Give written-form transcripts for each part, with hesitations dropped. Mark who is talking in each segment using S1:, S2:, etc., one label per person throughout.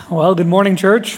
S1: Well, good morning, church.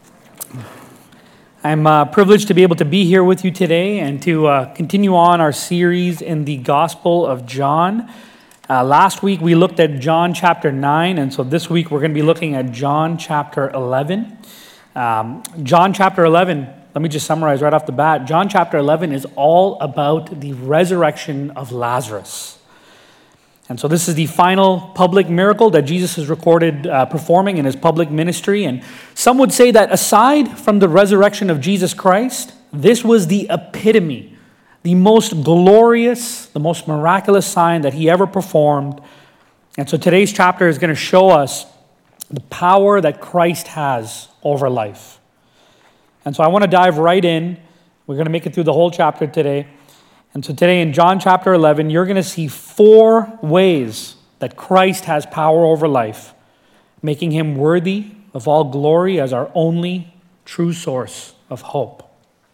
S1: I'm privileged to be able to be here with you today and to continue on our series in the Gospel of John. Last week we looked at John chapter 9, and so this week we're going to be looking at John chapter 11. John chapter 11, let me just summarize right off the bat. John chapter 11 is all about the resurrection of Lazarus. And so this is the final public miracle that Jesus is recorded performing in his public ministry. And some would say that aside from the resurrection of Jesus Christ, this was the epitome, the most glorious, the most miraculous sign that he ever performed. And so today's chapter is going to show us the power that Christ has over life. And so I want to dive right in. We're going to make it through the whole chapter today. And so today in John chapter 11, you're going to see 4 ways that Christ has power over life, making him worthy of all glory as our only true source of hope.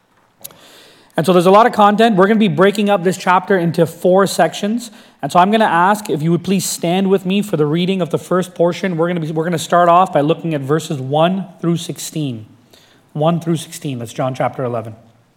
S1: And so there's a lot of content. We're going to be breaking up this chapter into 4 sections. And so I'm going to ask if you would please stand with me for the reading of the first portion. We're going to start off by looking at verses 1 through 16. 1 through 16. That's John chapter 11.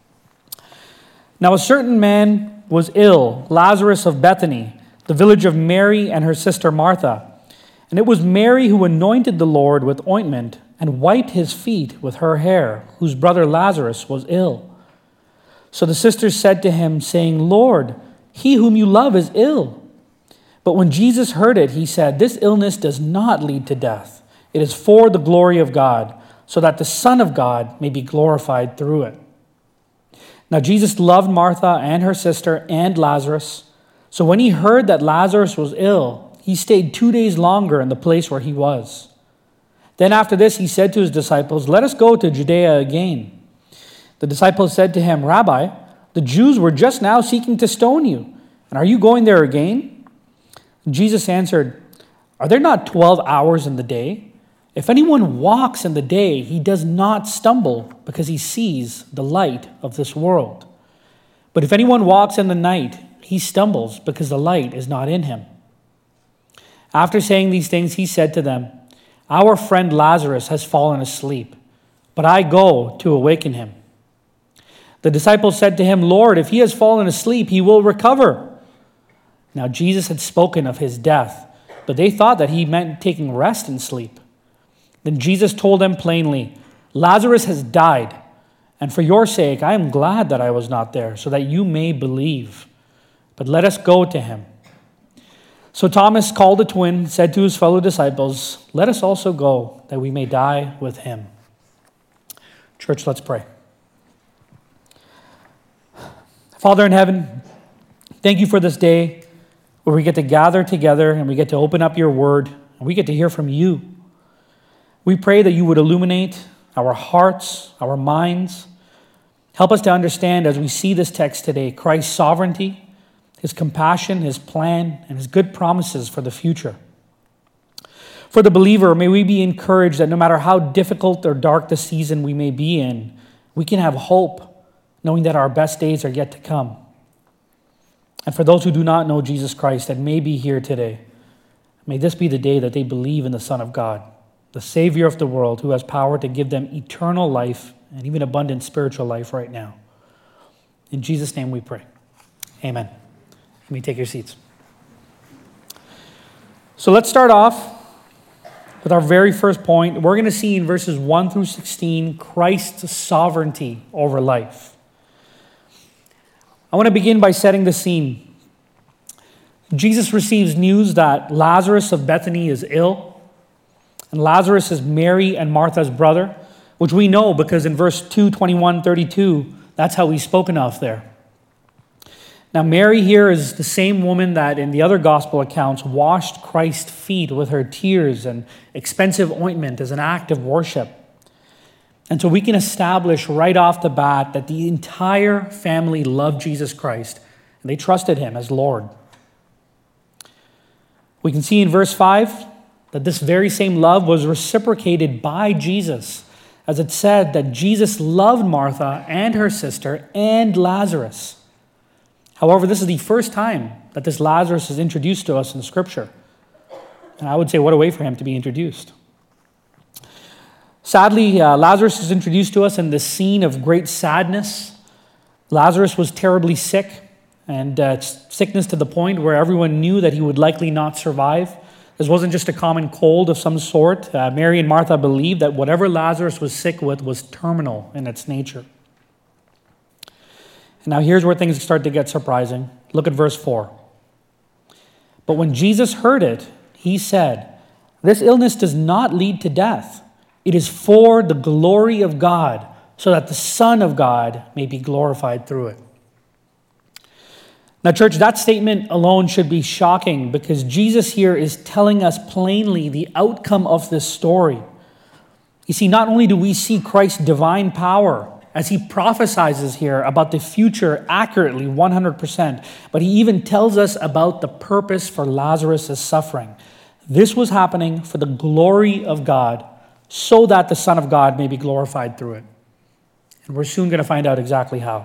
S1: Now a certain man was ill, Lazarus of Bethany, the village of Mary and her sister Martha. And it was Mary who anointed the Lord with ointment and wiped his feet with her hair, whose brother Lazarus was ill. So the sisters said to him, saying, Lord, he whom you love is ill. But when Jesus heard it, he said, This illness does not lead to death. It is for the glory of God, so that the Son of God may be glorified through it. Now Jesus loved Martha and her sister and Lazarus. So when he heard that Lazarus was ill, he stayed 2 days longer in the place where he was. Then after this he said to his disciples, Let us go to Judea again. The disciples said to him, Rabbi, the Jews were just now seeking to stone you, and are you going there again? Jesus answered, Are there not 12 hours in the day? If anyone walks in the day, he does not stumble because he sees the light of this world. But if anyone walks in the night, he stumbles because the light is not in him. After saying these things, he said to them, Our friend Lazarus has fallen asleep, but I go to awaken him. The disciples said to him, Lord, if he has fallen asleep, he will recover. Now Jesus had spoken of his death, but they thought that he meant taking rest and sleep. Then Jesus told them plainly, Lazarus has died, and for your sake I am glad that I was not there, so that you may believe. But let us go to him. So Thomas, called the twin, said to his fellow disciples, Let us also go, that we may die with him. Church, let's pray. Father in heaven, thank you for this day where we get to gather together and we get to open up your word and we get to hear from you. We pray that you would illuminate our hearts, our minds. Help us to understand as we see this text today, Christ's sovereignty, his compassion, his plan, and his good promises for the future. For the believer, may we be encouraged that no matter how difficult or dark the season we may be in, we can have hope, knowing that our best days are yet to come. And for those who do not know Jesus Christ that may be here today, may this be the day that they believe in the Son of God, the Savior of the world, who has power to give them eternal life and even abundant spiritual life right now. In Jesus' name we pray. Amen. Let me take your seats. So let's start off with our very first point. We're going to see in verses 1 through 16 Christ's sovereignty over life. I want to begin by setting the scene. Jesus receives news that Lazarus of Bethany is ill. And Lazarus is Mary and Martha's brother, which we know because in verse 2:21-32, that's how he's spoken of there. Now Mary here is the same woman that in the other gospel accounts washed Christ's feet with her tears and expensive ointment as an act of worship. And so we can establish right off the bat that the entire family loved Jesus Christ and they trusted him as Lord. We can see in verse 5 that this very same love was reciprocated by Jesus, as it said that Jesus loved Martha and her sister and Lazarus. However, this is the first time that this Lazarus is introduced to us in Scripture. And I would say, what a way for him to be introduced. Sadly, Lazarus is introduced to us in this scene of great sadness. Lazarus was terribly sick, and sickness to the point where everyone knew that he would likely not survive. This wasn't just a common cold of some sort. Mary and Martha believed that whatever Lazarus was sick with was terminal in its nature. And now here's where things start to get surprising. Look at verse 4. But when Jesus heard it, he said, "This illness does not lead to death. It is for the glory of God, so that the Son of God may be glorified through it." Now, church, that statement alone should be shocking because Jesus here is telling us plainly the outcome of this story. You see, not only do we see Christ's divine power as he prophesizes here about the future accurately, 100%, but he even tells us about the purpose for Lazarus' suffering. This was happening for the glory of God, so that the Son of God may be glorified through it. And we're soon going to find out exactly how.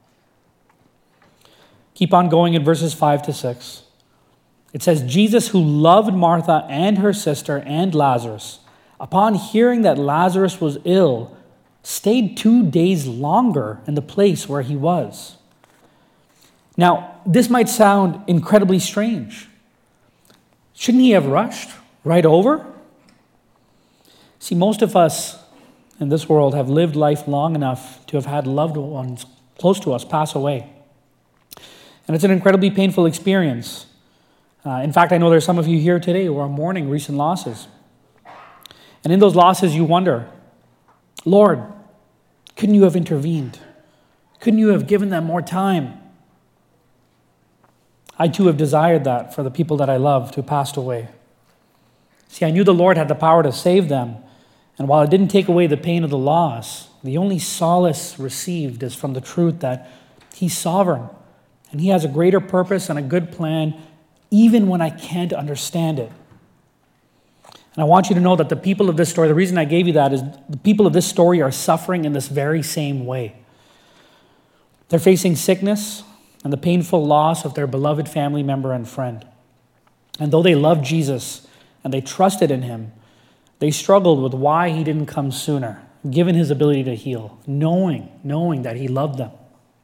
S1: Keep on going in verses 5 to 6. It says, Jesus, who loved Martha and her sister and Lazarus, upon hearing that Lazarus was ill, stayed 2 days longer in the place where he was. Now, this might sound incredibly strange. Shouldn't he have rushed right over? See, most of us in this world have lived life long enough to have had loved ones close to us pass away. And it's an incredibly painful experience. In fact, I know there's some of you here today who are mourning recent losses. And in those losses, you wonder, Lord, couldn't you have intervened? Couldn't you have given them more time? I too have desired that for the people that I loved who passed away. See, I knew the Lord had the power to save them. And while it didn't take away the pain of the loss, the only solace received is from the truth that he's sovereign. And he has a greater purpose and a good plan, even when I can't understand it. And I want you to know that the people of this story, the reason I gave you that is the people of this story are suffering in this very same way. They're facing sickness and the painful loss of their beloved family member and friend. And though they loved Jesus and they trusted in him, they struggled with why he didn't come sooner, given his ability to heal, knowing that he loved them.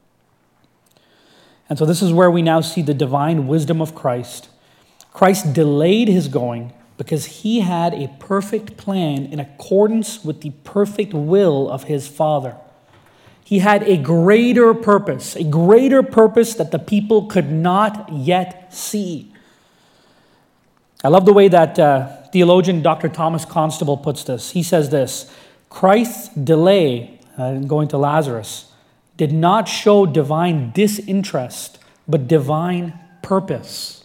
S1: And so this is where we now see the divine wisdom of Christ. Christ delayed his going because he had a perfect plan in accordance with the perfect will of his Father. He had a greater purpose that the people could not yet see. I love the way that theologian Dr. Thomas Constable puts this. He says this, Christ's delay in going to Lazarus did not show divine disinterest, but divine purpose.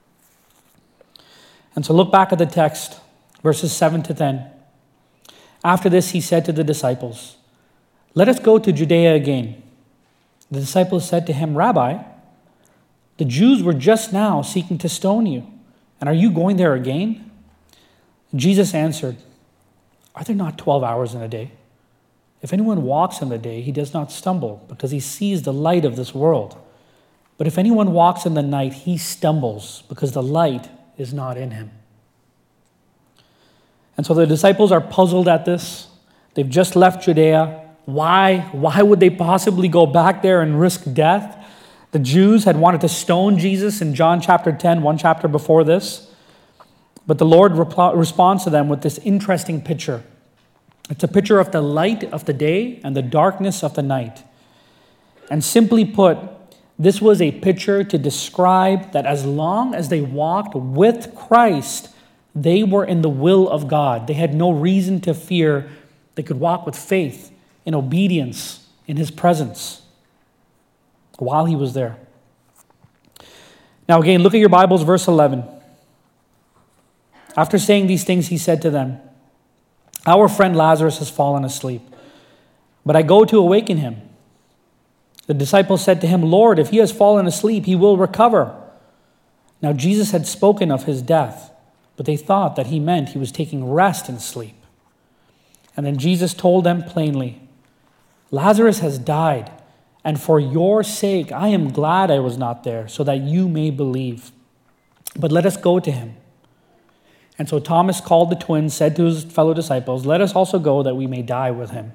S1: And so look back at the text, verses 7 to 10. After this, he said to the disciples, "Let us go to Judea again." The disciples said to him, "Rabbi, the Jews were just now seeking to stone you, and are you going there again?" Jesus answered, "Are there not 12 hours in a day? If anyone walks in the day, he does not stumble, because he sees the light of this world. But if anyone walks in the night, he stumbles, because the light is not in him." And so the disciples are puzzled at this. They've just left Judea. Why would they possibly go back there and risk death? The Jews had wanted to stone Jesus in John chapter 10, one chapter before this. But the Lord responds to them with this interesting picture. It's a picture of the light of the day and the darkness of the night. And simply put, this was a picture to describe that as long as they walked with Christ, they were in the will of God. They had no reason to fear. They could walk with faith, in obedience, in his presence while he was there. Now again, look at your Bibles, verse 11. After saying these things, he said to them, "Our friend Lazarus has fallen asleep, but I go to awaken him." The disciples said to him, "Lord, if he has fallen asleep, he will recover." Now Jesus had spoken of his death, but they thought that he meant he was taking rest and sleep. And then Jesus told them plainly, "Lazarus has died, and for your sake I am glad I was not there, so that you may believe. But let us go to him." And so Thomas called the twins, said to his fellow disciples, "Let us also go that we may die with him."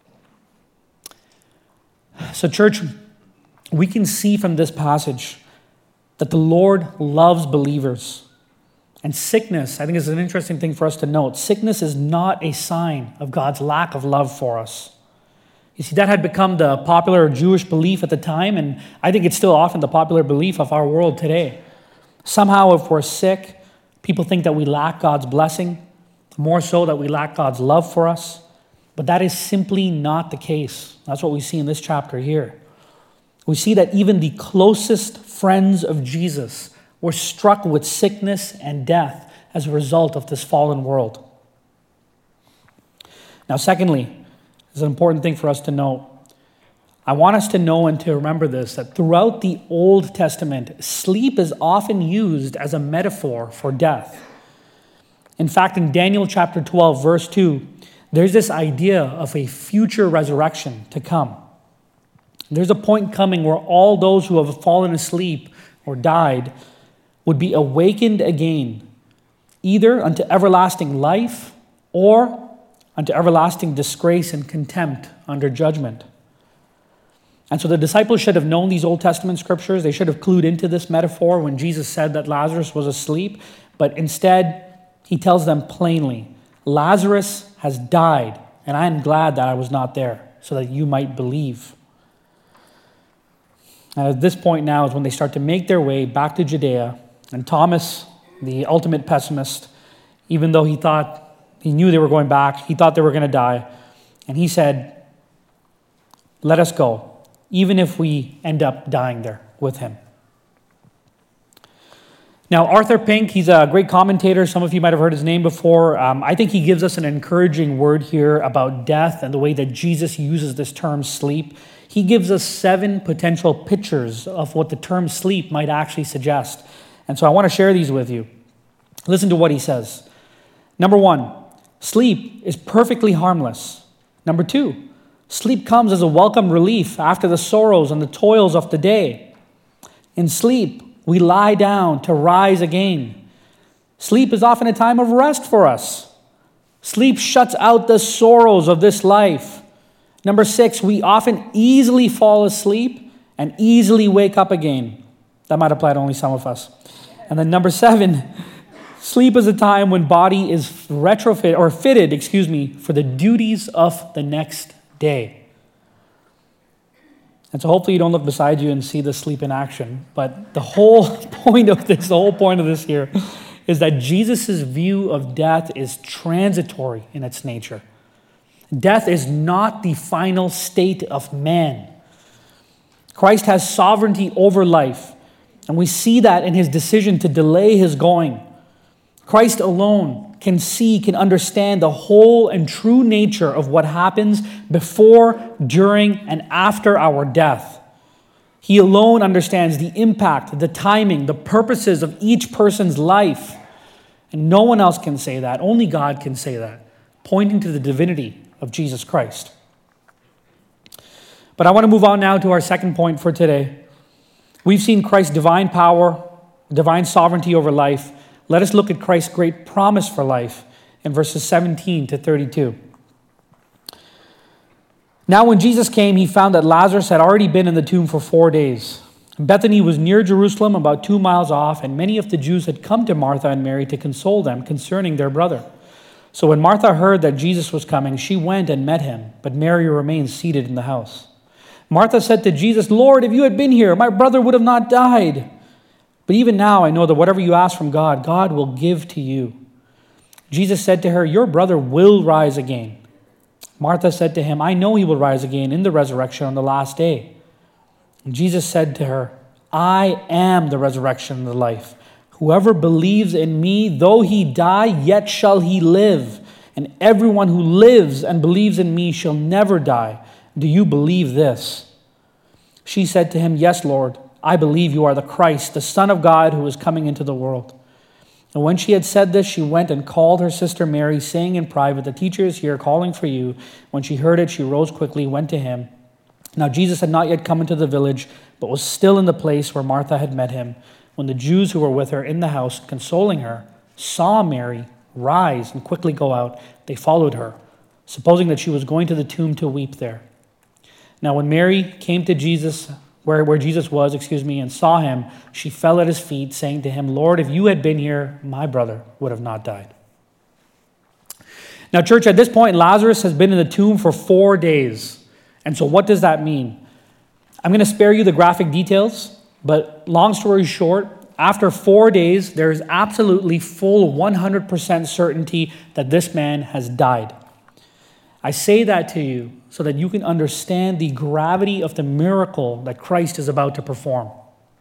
S1: So church, we can see from this passage that the Lord loves believers. And sickness, I think, is an interesting thing for us to note. Sickness is not a sign of God's lack of love for us. You see, that had become the popular Jewish belief at the time, and I think it's still often the popular belief of our world today. Somehow, if we're sick, people think that we lack God's blessing, more so that we lack God's love for us. But that is simply not the case. That's what we see in this chapter here. We see that even the closest friends of Jesus were struck with sickness and death as a result of this fallen world. Now, secondly, it's an important thing for us to know. I want us to know and to remember this, that throughout the Old Testament, sleep is often used as a metaphor for death. In fact, in Daniel chapter 12, verse 2, there's this idea of a future resurrection to come. There's a point coming where all those who have fallen asleep or died would be awakened again, either unto everlasting life or unto everlasting disgrace and contempt under judgment. And so the disciples should have known these Old Testament scriptures. They should have clued into this metaphor when Jesus said that Lazarus was asleep. But instead, he tells them plainly, Lazarus has died, and I am glad that I was not there, so that you might believe. And at this point now is when they start to make their way back to Judea. And Thomas, the ultimate pessimist, even though he knew they were going back, he thought they were going to die. And he said, "Let us go, even if we end up dying there with him." Now, Arthur Pink, he's a great commentator. Some of you might have heard his name before. I think he gives us an encouraging word here about death and the way that Jesus uses this term sleep. He gives us 7 potential pictures of what the term sleep might actually suggest. And so I want to share these with you. Listen to what he says. Number 1, sleep is perfectly harmless. Number 2, sleep comes as a welcome relief after the sorrows and the toils of the day. In sleep, we lie down to rise again. Sleep is often a time of rest for us. Sleep shuts out the sorrows of this life. Number 6, we often easily fall asleep and easily wake up again. That might apply to only some of us. And then number 7, sleep is a time when body is fitted for the duties of the next day. And so hopefully you don't look beside you and see the sleep in action. But the whole point of this here is that Jesus' view of death is transitory in its nature. Death is not the final state of man. Christ has sovereignty over life, and we see that in his decision to delay his going. Christ alone can understand the whole and true nature of what happens before, during, and after our death. He alone understands the impact, the timing, the purposes of each person's life. And no one else can say that. Only God can say that, pointing to the divinity of Jesus Christ. But I want to move on now to our second point for today. We've seen Christ's divine power, divine sovereignty over life. Let us look at Christ's great promise for life in verses 17 to 32. Now when Jesus came, he found that Lazarus had already been in the tomb for 4 days. Bethany was near Jerusalem, about 2 miles off, and many of the Jews had come to Martha and Mary to console them concerning their brother. So when Martha heard that Jesus was coming, she went and met him, but Mary remained seated in the house. Martha said to Jesus, "Lord, if you had been here, my brother would have not died. But even now I know that whatever you ask from God, God will give to you." Jesus said to her, "Your brother will rise again." Martha said to him, "I know he will rise again in the resurrection on the last day." And Jesus said to her, "I am the resurrection and the life. Whoever believes in me, though he die, yet shall he live. And everyone who lives and believes in me shall never die. Do you believe this?" She said to him, "Yes, Lord. I believe you are the Christ, the Son of God, who is coming into the world." And when she had said this, she went and called her sister Mary, saying in private, "The teacher is here, calling for you." When she heard it, she rose quickly, went to him. Now Jesus had not yet come into the village, but was still in the place where Martha had met him. When the Jews who were with her in the house, consoling her, saw Mary rise and quickly go out, they followed her, supposing that she was going to the tomb to weep there. Now when Mary came to Jesus, where Jesus was, and saw him, she fell at his feet, saying to him, Lord, if you had been here, my brother would have not died. Now, church, at this point, Lazarus has been in the tomb for 4 days. And so what does that mean? I'm going to spare you the graphic details, but long story short, after 4 days, there is absolutely full 100% certainty that this man has died. I say that to you so that you can understand the gravity of the miracle that Christ is about to perform.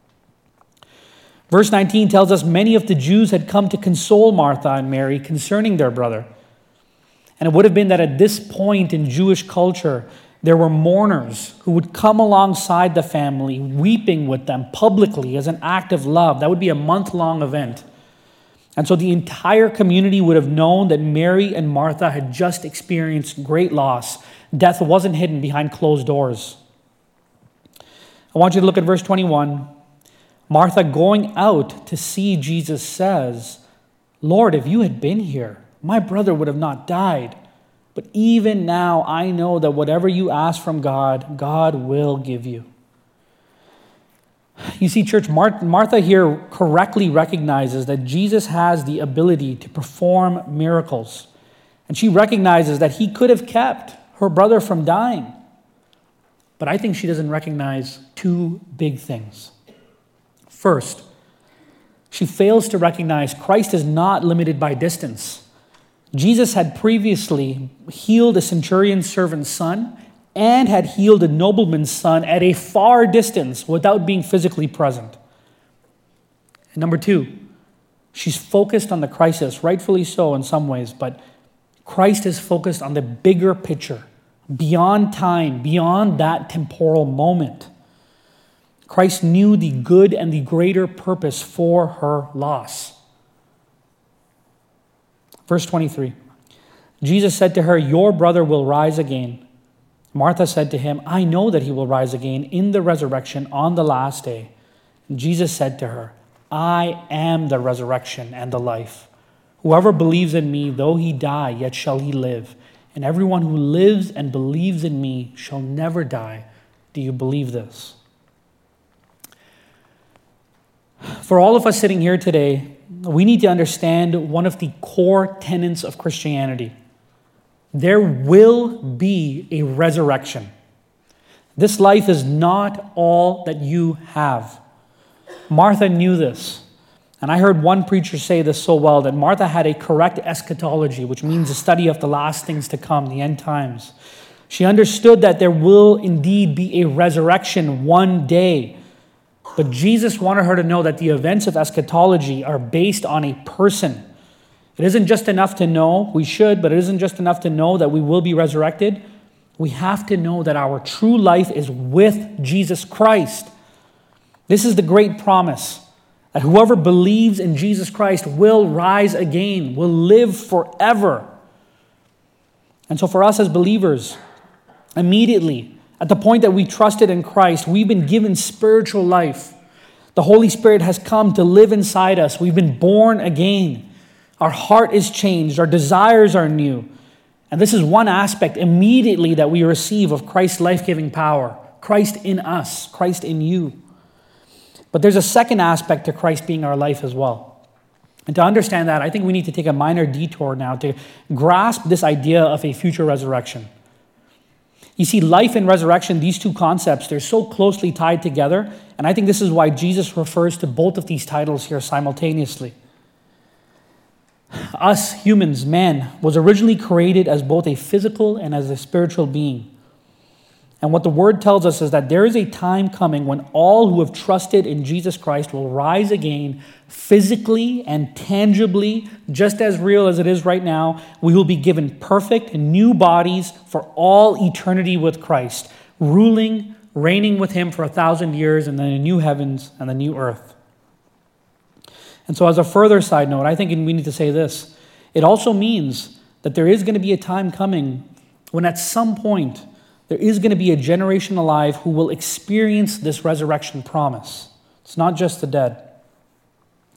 S1: Verse 19 tells us many of the Jews had come to console Martha and Mary concerning their brother. And it would have been that at this point in Jewish culture, there were mourners who would come alongside the family, weeping with them publicly as an act of love. That would be a month-long event. And so the entire community would have known that Mary and Martha had just experienced great loss. Death wasn't hidden behind closed doors. I want you to look at verse 21. Martha, going out to see Jesus, says, Lord, if you had been here, my brother would have not died. But even now I know that whatever you ask from God, God will give you. You see, church, Martha here correctly recognizes that Jesus has the ability to perform miracles. And she recognizes that he could have kept her brother from dying. But I think she doesn't recognize two big things. First, she fails to recognize Christ is not limited by distance. Jesus had previously healed a centurion's servant's son and had healed a nobleman's son at a far distance without being physically present. And number two, she's focused on the crisis, rightfully so in some ways, but Christ is focused on the bigger picture, beyond time, beyond that temporal moment. Christ knew the good and the greater purpose for her loss. Verse 23, Jesus said to her, your brother will rise again. Martha said to him, I know that he will rise again in the resurrection on the last day. And Jesus said to her, I am the resurrection and the life. Whoever believes in me, though he die, yet shall he live. And everyone who lives and believes in me shall never die. Do you believe this? For all of us sitting here today, we need to understand one of the core tenets of Christianity. There will be a resurrection. This life is not all that you have. Martha knew this. And I heard one preacher say this so well, that Martha had a correct eschatology, which means a study of the last things to come, the end times. She understood that there will indeed be a resurrection one day. But Jesus wanted her to know that the events of eschatology are based on a person. It isn't just enough to know, we should, but it isn't just enough to know that we will be resurrected. We have to know that our true life is with Jesus Christ. This is the great promise, that whoever believes in Jesus Christ will rise again, will live forever. And so for us as believers, immediately, at the point that we trusted in Christ, we've been given spiritual life. The Holy Spirit has come to live inside us. We've been born again. Our heart is changed. Our desires are new. And this is one aspect immediately that we receive of Christ's life-giving power. Christ in us, Christ in you. But there's a second aspect to Christ being our life as well. And to understand that, I think we need to take a minor detour now to grasp this idea of a future resurrection. You see, life and resurrection, these two concepts, they're so closely tied together. And I think this is why Jesus refers to both of these titles here simultaneously. Us, humans, man, was originally created as both a physical and as a spiritual being. And what the word tells us is that there is a time coming when all who have trusted in Jesus Christ will rise again physically and tangibly, just as real as it is right now. We will be given perfect new bodies for all eternity with Christ, ruling, reigning with him for 1,000 years, and then the new heavens and the new earth. And so as a further side note, I think we need to say this. It also means that there is going to be a time coming when at some point there is going to be a generation alive who will experience this resurrection promise. It's not just the dead.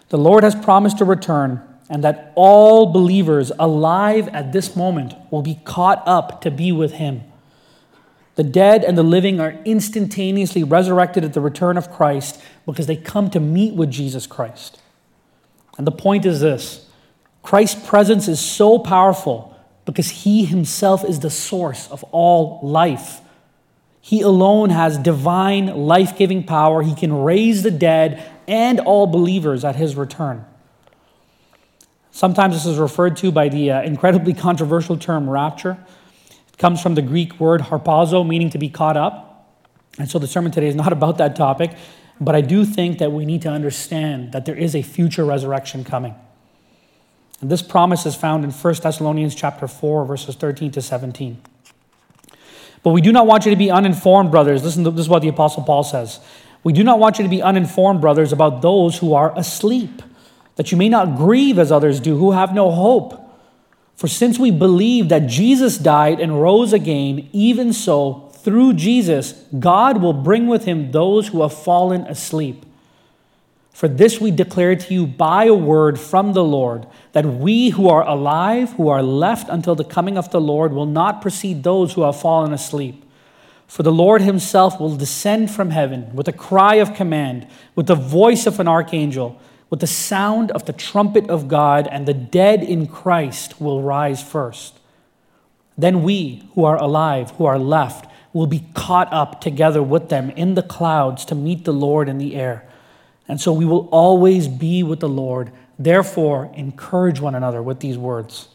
S1: The Lord has promised to return, and that all believers alive at this moment will be caught up to be with him. The dead and the living are instantaneously resurrected at the return of Christ because they come to meet with Jesus Christ. And the point is this: Christ's presence is so powerful because he himself is the source of all life. He alone has divine, life-giving power. He can raise the dead and all believers at his return. Sometimes this is referred to by the incredibly controversial term rapture. It comes from the Greek word harpazo, meaning to be caught up. And so the sermon today is not about that topic, but I do think that we need to understand that there is a future resurrection coming. And this promise is found in 1 Thessalonians chapter 4, verses 13 to 17. But we do not want you to be uninformed, brothers. Listen, this is what the Apostle Paul says. We do not want you to be uninformed, brothers, about those who are asleep, that you may not grieve as others do, who have no hope. For since we believe that Jesus died and rose again, even so, through Jesus, God will bring with him those who have fallen asleep. For this we declare to you by a word from the Lord, that we who are alive, who are left until the coming of the Lord, will not precede those who have fallen asleep. For the Lord himself will descend from heaven with a cry of command, with the voice of an archangel, with the sound of the trumpet of God, and the dead in Christ will rise first. Then we who are alive, who are left, will be caught up together with them in the clouds to meet the Lord in the air. And so we will always be with the Lord. Therefore, encourage one another with these words.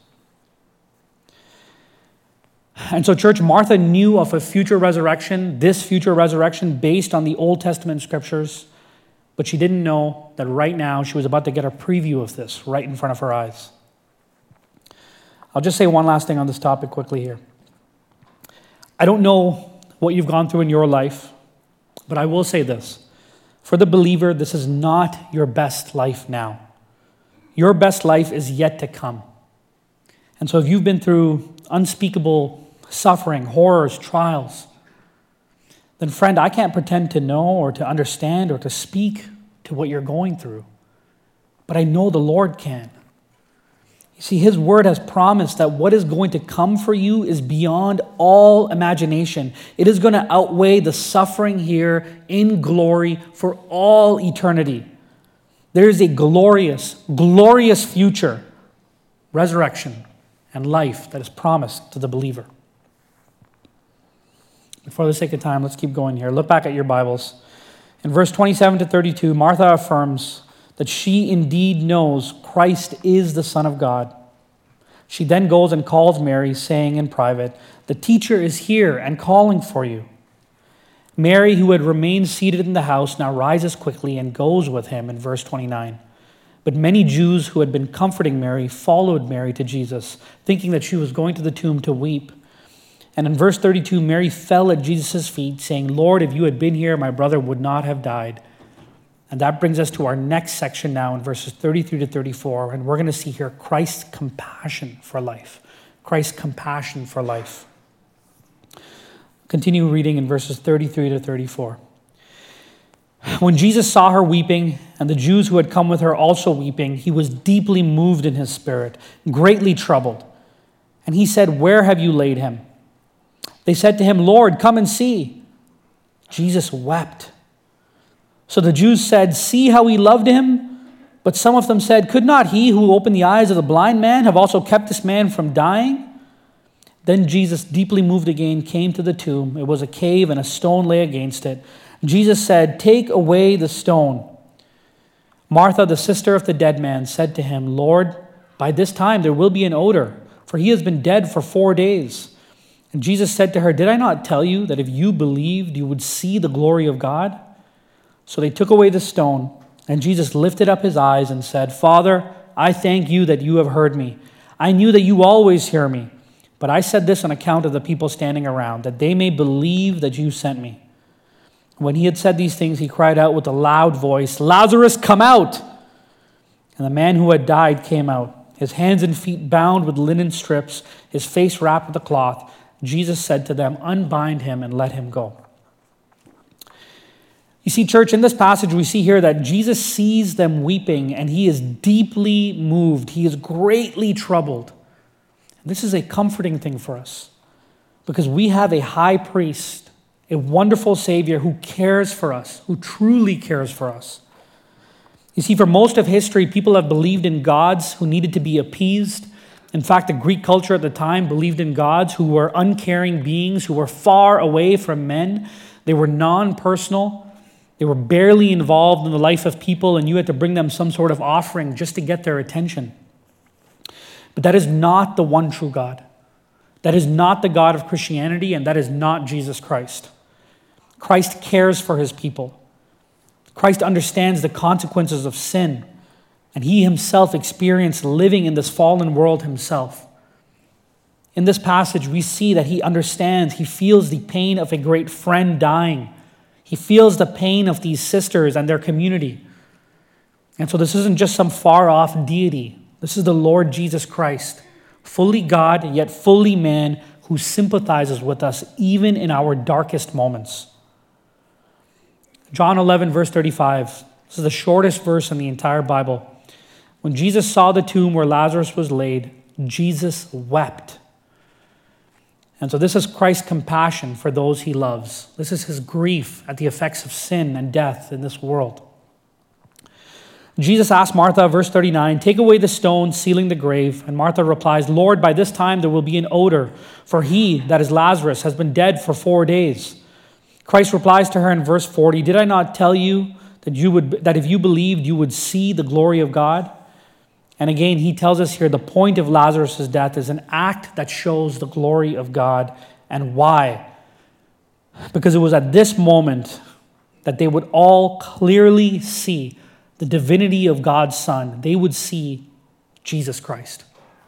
S1: And so, church, Martha knew of a future resurrection, this future resurrection based on the Old Testament scriptures, but she didn't know that right now she was about to get a preview of this right in front of her eyes. I'll just say one last thing on this topic quickly here. I don't know what you've gone through in your life, but I will say this. For the believer, this is not your best life now. Your best life is yet to come. And so if you've been through unspeakable suffering, horrors, trials, then friend, I can't pretend to know or to understand or to speak to what you're going through. But I know the Lord can. You see, his word has promised that what is going to come for you is beyond all imagination. It is going to outweigh the suffering here in glory for all eternity. There is a glorious, glorious future, resurrection, and life that is promised to the believer. For the sake of time, let's keep going here. Look back at your Bibles. In verse 27 to 32, Martha affirms that she indeed knows Christ is the Son of God. She then goes and calls Mary, saying in private, "The teacher is here and calling for you." Mary, who had remained seated in the house, now rises quickly and goes with him in verse 29. But many Jews who had been comforting Mary followed Mary to Jesus, thinking that she was going to the tomb to weep. And in verse 32, Mary fell at Jesus' feet, saying, "Lord, if you had been here, my brother would not have died." And that brings us to our next section now in verses 33 to 34. And we're going to see here Christ's compassion for life. Christ's compassion for life. Continue reading in verses 33 to 34. When Jesus saw her weeping, and the Jews who had come with her also weeping, he was deeply moved in his spirit, greatly troubled. And he said, "Where have you laid him?" They said to him, "Lord, come and see." Jesus wept. So the Jews said, "See how he loved him?" But some of them said, "Could not he who opened the eyes of the blind man have also kept this man from dying?" Then Jesus, deeply moved again, came to the tomb. It was a cave, and a stone lay against it. Jesus said, "Take away the stone." Martha, the sister of the dead man, said to him, "Lord, by this time there will be an odor, for he has been dead for 4 days." And Jesus said to her, "Did I not tell you that if you believed, you would see the glory of God?" So they took away the stone, and Jesus lifted up his eyes and said, "Father, I thank you that you have heard me. I knew that you always hear me, but I said this on account of the people standing around, that they may believe that you sent me." When he had said these things, he cried out with a loud voice, "Lazarus, come out!" And the man who had died came out, his hands and feet bound with linen strips, his face wrapped with a cloth. Jesus said to them, "Unbind him and let him go." You see, church, in this passage, we see here that Jesus sees them weeping and he is deeply moved. He is greatly troubled. This is a comforting thing for us because we have a high priest, a wonderful Savior who cares for us, who truly cares for us. You see, for most of history, people have believed in gods who needed to be appeased. In fact, the Greek culture at the time believed in gods who were uncaring beings, who were far away from men. They were non-personal. They were barely involved in the life of people, and you had to bring them some sort of offering just to get their attention. But that is not the one true God. That is not the God of Christianity, and that is not Jesus Christ. Christ cares for his people. Christ understands the consequences of sin, and he himself experienced living in this fallen world himself. In this passage, we see that he understands, he feels the pain of a great friend dying. He feels the pain of these sisters and their community. And so this isn't just some far-off deity. This is the Lord Jesus Christ, fully God, yet fully man, who sympathizes with us even in our darkest moments. John 11, verse 35. This is the shortest verse in the entire Bible. When Jesus saw the tomb where Lazarus was laid, Jesus wept. And so this is Christ's compassion for those he loves. This is his grief at the effects of sin and death in this world. Jesus asked Martha, verse 39, "Take away the stone sealing the grave." And Martha replies, "Lord, by this time there will be an odor, for he, that is Lazarus, has been dead for 4 days." Christ replies to her in verse 40, "Did I not tell you that if you believed, you would see the glory of God?" And again, he tells us here the point of Lazarus' death is an act that shows the glory of God. And why? Because it was at this moment that they would all clearly see the divinity of God's Son. They would see Jesus Christ.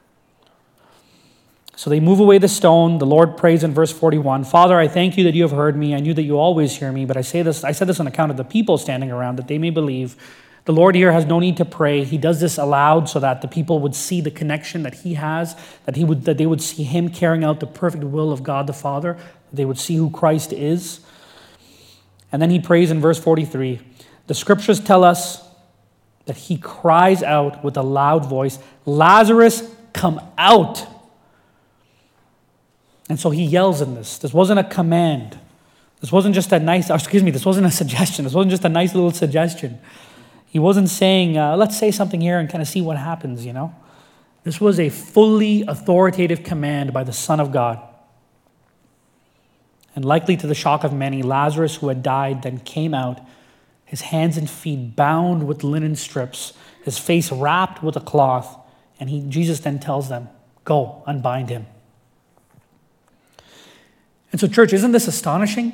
S1: So they move away the stone. The Lord prays in verse 41, "Father, I thank you that you have heard me. I knew that you always hear me, but I said this on account of the people standing around, that they may believe." The Lord here has no need to pray. He does this aloud so that the people would see the connection that he has, that they would see him carrying out the perfect will of God the Father, that they would see who Christ is. And then he prays in verse 43. The scriptures tell us that he cries out with a loud voice, "Lazarus, come out." And so he yells in this. This wasn't a command. This wasn't just this wasn't a suggestion. This wasn't just a nice little suggestion. He wasn't saying, let's say something here and kind of see what happens, This was a fully authoritative command by the Son of God. And likely to the shock of many, Lazarus, who had died, then came out, his hands and feet bound with linen strips, his face wrapped with a cloth, and Jesus then tells them, "Go, unbind him." And so, church, isn't this astonishing?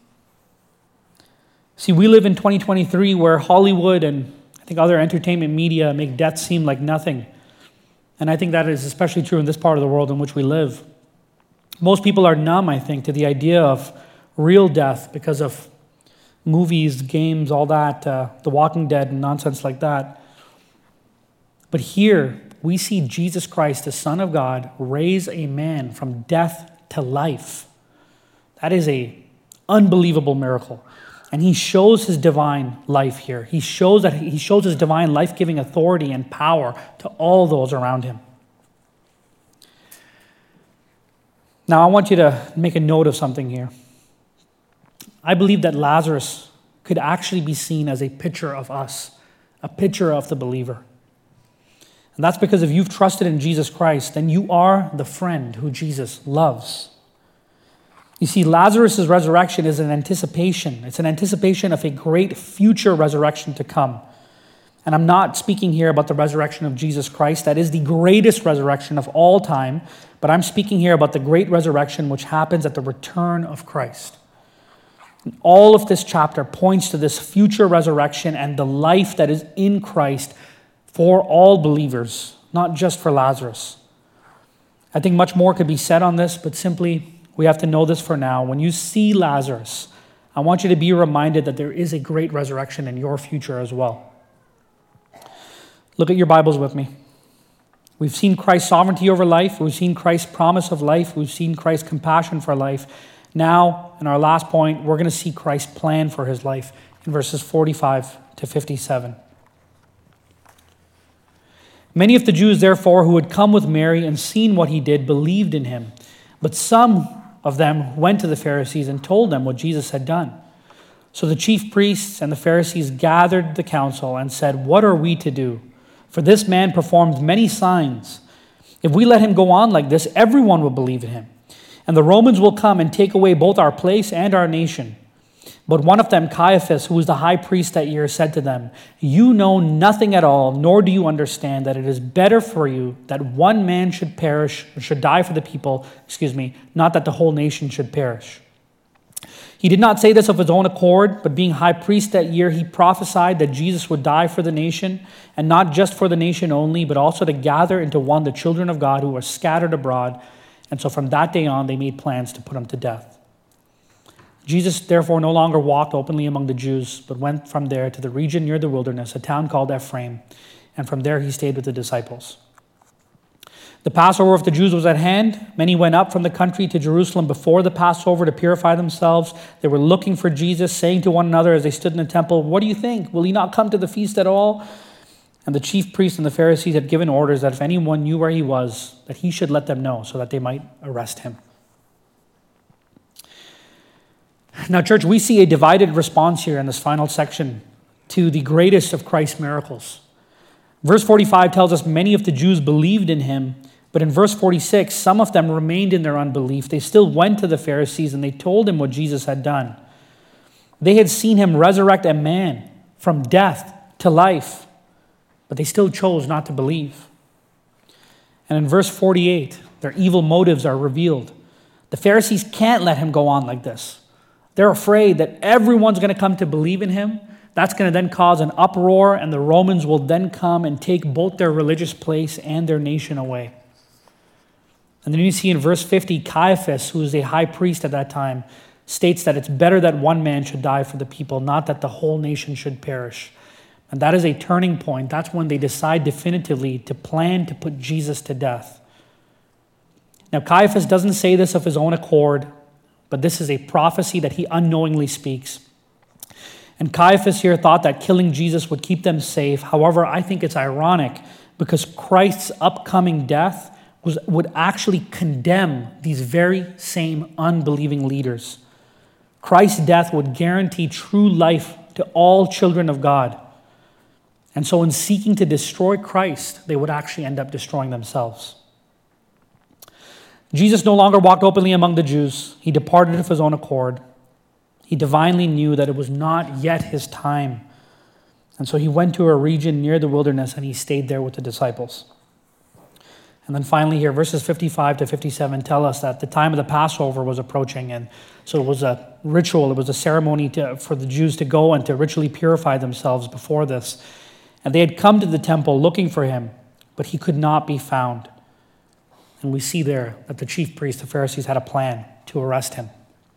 S1: See, we live in 2023 where Hollywood and I think other entertainment media make death seem like nothing. And I think that is especially true in this part of the world in which we live. Most people are numb, I think, to the idea of real death because of movies, games, all that, The Walking Dead and nonsense like that. But here, we see Jesus Christ, the Son of God, raise a man from death to life. That is an unbelievable miracle. And he shows his divine life here. He shows his divine life-giving authority and power to all those around him. Now, I want you to make a note of something here. I believe that Lazarus could actually be seen as a picture of us, a picture of the believer. And that's because if you've trusted in Jesus Christ, then you are the friend who Jesus loves. You see, Lazarus' resurrection is an anticipation. It's an anticipation of a great future resurrection to come. And I'm not speaking here about the resurrection of Jesus Christ. That is the greatest resurrection of all time. But I'm speaking here about the great resurrection which happens at the return of Christ. And all of this chapter points to this future resurrection and the life that is in Christ for all believers, not just for Lazarus. I think much more could be said on this, but simply, we have to know this for now. When you see Lazarus, I want you to be reminded that there is a great resurrection in your future as well. Look at your Bibles with me. We've seen Christ's sovereignty over life. We've seen Christ's promise of life. We've seen Christ's compassion for life. Now, in our last point, we're going to see Christ's plan for his life. in verses 45 to 57. Many of the Jews, therefore, who had come with Mary and seen what he did, believed in him. But some of them went to the Pharisees and told them what Jesus had done. So the chief priests and the Pharisees gathered the council and said, "What are we to do? For this man performed many signs. If we let him go on like this, everyone will believe in him. And the Romans will come and take away both our place and our nation." But one of them, Caiaphas, who was the high priest that year, said to them, "You know nothing at all, nor do you understand that it is better for you that one man should perish, or should die for the people, not that the whole nation should perish." He did not say this of his own accord, but being high priest that year, he prophesied that Jesus would die for the nation, and not just for the nation only, but also to gather into one the children of God who were scattered abroad. And so from that day on, they made plans to put him to death. Jesus therefore no longer walked openly among the Jews, but went from there to the region near the wilderness, a town called Ephraim, and from there he stayed with the disciples. The Passover of the Jews was at hand. Many went up from the country to Jerusalem before the Passover to purify themselves. They were looking for Jesus, saying to one another as they stood in the temple, "What do you think? Will he not come to the feast at all?" And the chief priests and the Pharisees had given orders that if anyone knew where he was, that he should let them know so that they might arrest him. Now, church, we see a divided response here in this final section to the greatest of Christ's miracles. Verse 45 tells us many of the Jews believed in him, but in verse 46, some of them remained in their unbelief. They still went to the Pharisees and they told him what Jesus had done. They had seen him resurrect a man from death to life, but they still chose not to believe. And in verse 48, their evil motives are revealed. The Pharisees can't let him go on like this. They're afraid that everyone's going to come to believe in him. That's going to then cause an uproar, and the Romans will then come and take both their religious place and their nation away. And then you see in verse 50, Caiaphas, who is a high priest at that time, states that it's better that one man should die for the people, not that the whole nation should perish. And that is a turning point. That's when they decide definitively to plan to put Jesus to death. Now, Caiaphas doesn't say this of his own accord, but this is a prophecy that he unknowingly speaks. And Caiaphas here thought that killing Jesus would keep them safe. However, I think it's ironic because Christ's upcoming death would actually condemn these very same unbelieving leaders. Christ's death would guarantee true life to all children of God. And so in seeking to destroy Christ, they would actually end up destroying themselves. Jesus no longer walked openly among the Jews. He departed of his own accord. He divinely knew that it was not yet his time. And so he went to a region near the wilderness and he stayed there with the disciples. And then finally here, verses 55 to 57 tell us that the time of the Passover was approaching. And so it was a ritual, it was a ceremony for the Jews to go and to ritually purify themselves before this. And they had come to the temple looking for him, but he could not be found. And we see there that the chief priests, the Pharisees, had a plan to arrest him.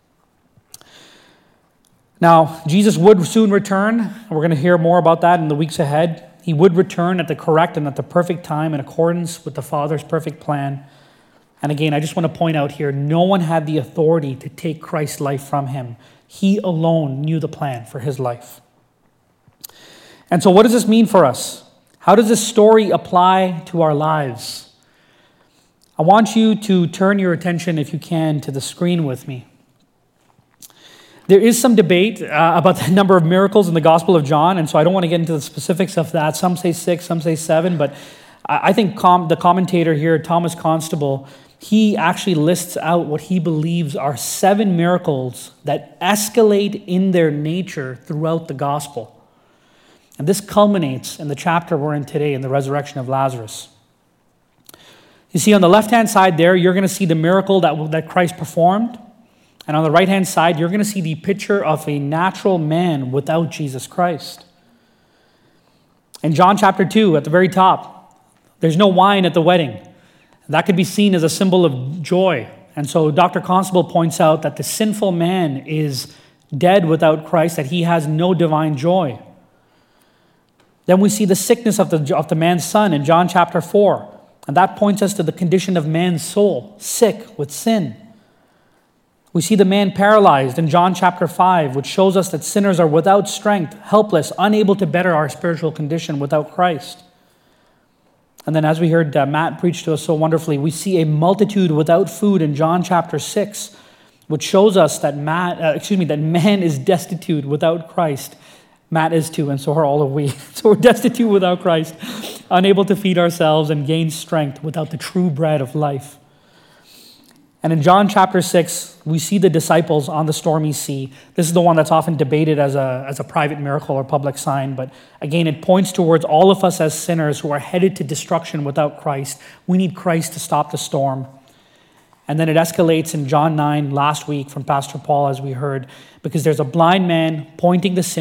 S1: Now, Jesus would soon return. And we're going to hear more about that in the weeks ahead. He would return at the correct and at the perfect time in accordance with the Father's perfect plan. And again, I just want to point out here, no one had the authority to take Christ's life from him. He alone knew the plan for his life. And so what does this mean for us? How does this story apply to our lives? I want you to turn your attention, if you can, to the screen with me. There is some debate about the number of miracles in the Gospel of John, and so I don't want to get into the specifics of that. Some say 6, some say 7, but I think the commentator here, Thomas Constable, he actually lists out what he believes are 7 miracles that escalate in their nature throughout the Gospel. And this culminates in the chapter we're in today, in the resurrection of Lazarus. You see, on the left-hand side there, you're going to see the miracle that Christ performed. And on the right-hand side, you're going to see the picture of a natural man without Jesus Christ. In John chapter 2, at the very top, there's no wine at the wedding. That could be seen as a symbol of joy. And so Dr. Constable points out that the sinful man is dead without Christ, that he has no divine joy. Then we see the sickness of the man's son in John chapter 4. And that points us to the condition of man's soul, sick with sin. We see the man paralyzed in John chapter 5, which shows us that sinners are without strength, helpless, unable to better our spiritual condition without Christ. And then as we heard Matt preach to us so wonderfully, we see a multitude without food in John chapter 6, which shows us that man is destitute without Christ. Matt is too, and so are all of we. So we're destitute without Christ, unable to feed ourselves and gain strength without the true bread of life. And in John chapter 6, we see the disciples on the stormy sea. This is the one that's often debated as a private miracle or public sign. But again, it points towards all of us as sinners who are headed to destruction without Christ. We need Christ to stop the storm. And then it escalates in John 9 last week from Pastor Paul, as we heard, because there's a blind man pointing towards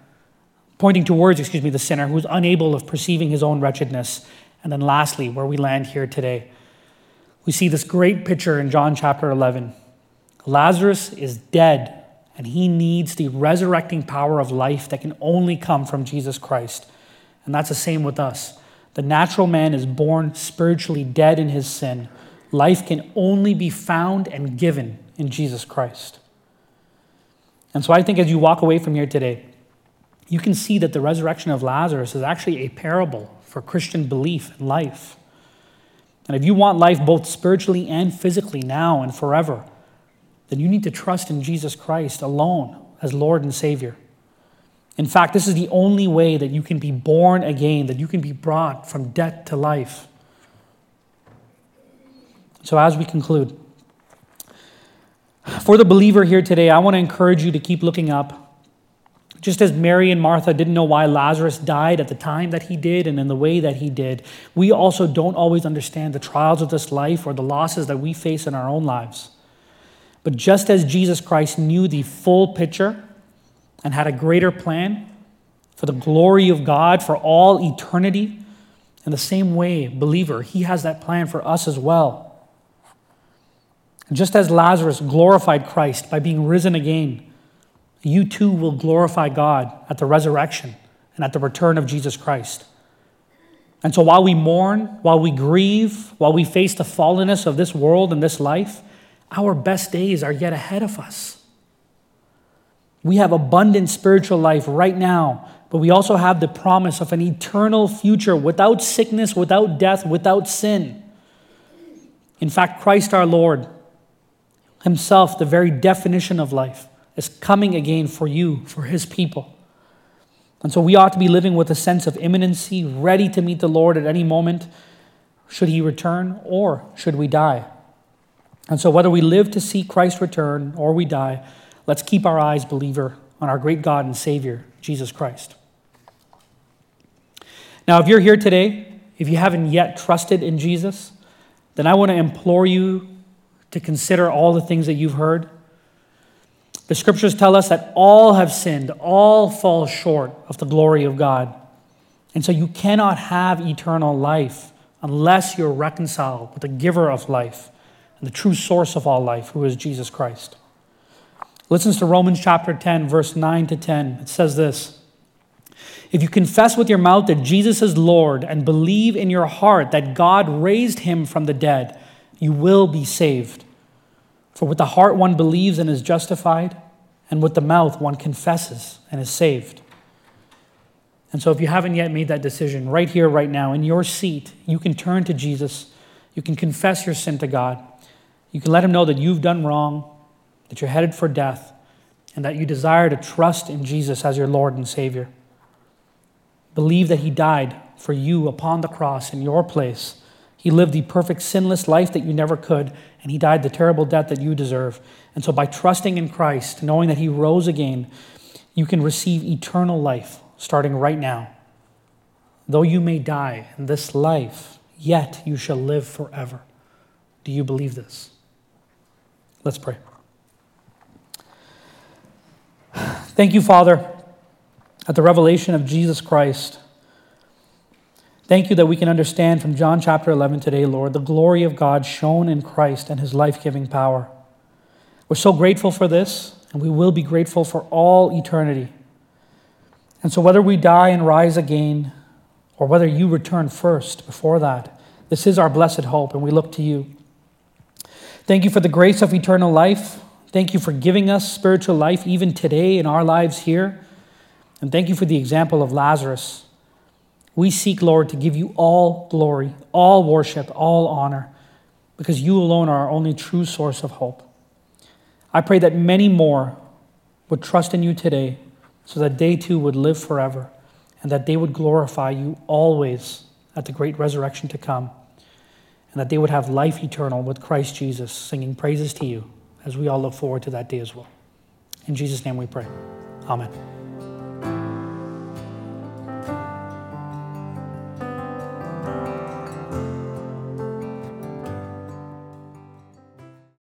S1: the sinner who's unable of perceiving his own wretchedness. And then lastly, where we land here today, we see this great picture in John chapter 11. Lazarus is dead, and he needs the resurrecting power of life that can only come from Jesus Christ. And that's the same with us. The natural man is born spiritually dead in his sin. Life can only be found and given in Jesus Christ. And so I think as you walk away from here today, you can see that the resurrection of Lazarus is actually a parable for Christian belief and life. And if you want life both spiritually and physically now and forever, then you need to trust in Jesus Christ alone as Lord and Savior. In fact, this is the only way that you can be born again, that you can be brought from death to life. So as we conclude, for the believer here today, I want to encourage you to keep looking up. Just as Mary and Martha didn't know why Lazarus died at the time that he did and in the way that he did, we also don't always understand the trials of this life or the losses that we face in our own lives. But just as Jesus Christ knew the full picture and had a greater plan for the glory of God for all eternity, in the same way, believer, he has that plan for us as well. And just as Lazarus glorified Christ by being risen again, you too will glorify God at the resurrection and at the return of Jesus Christ. And so while we mourn, while we grieve, while we face the fallenness of this world and this life, our best days are yet ahead of us. We have abundant spiritual life right now, but we also have the promise of an eternal future without sickness, without death, without sin. In fact, Christ our Lord, himself, the very definition of life, is coming again for you, for his people. And so we ought to be living with a sense of imminency, ready to meet the Lord at any moment, should he return or should we die. And so whether we live to see Christ return or we die, let's keep our eyes, believer, on our great God and Savior, Jesus Christ. Now, if you're here today, if you haven't yet trusted in Jesus, then I want to implore you to consider all the things that you've heard. The scriptures tell us that all have sinned, all fall short of the glory of God. And so you cannot have eternal life unless you're reconciled with the giver of life and the true source of all life, who is Jesus Christ. Listen to Romans chapter 10, verse 9 to 10. It says this: if you confess with your mouth that Jesus is Lord and believe in your heart that God raised him from the dead, you will be saved. For with the heart one believes and is justified, and with the mouth one confesses and is saved. And so if you haven't yet made that decision, right here, right now, in your seat, you can turn to Jesus. You can confess your sin to God. You can let him know that you've done wrong, that you're headed for death, and that you desire to trust in Jesus as your Lord and Savior. Believe that he died for you upon the cross in your place. He lived the perfect sinless life that you never could, and he died the terrible death that you deserve. And so by trusting in Christ, knowing that he rose again, you can receive eternal life starting right now. Though you may die in this life, yet you shall live forever. Do you believe this? Let's pray. Thank you, Father, at the revelation of Jesus Christ. Thank you that we can understand from John chapter 11 today, Lord, the glory of God shown in Christ and his life-giving power. We're so grateful for this, and we will be grateful for all eternity. And so whether we die and rise again, or whether you return first before that, this is our blessed hope, and we look to you. Thank you for the grace of eternal life. Thank you for giving us spiritual life even today in our lives here. And thank you for the example of Lazarus. We seek, Lord, to give you all glory, all worship, all honor, because you alone are our only true source of hope. I pray that many more would trust in you today so that they too would live forever and that they would glorify you always at the great resurrection to come, and that they would have life eternal with Christ Jesus, singing praises to you as we all look forward to that day as well. In Jesus' name we pray. Amen.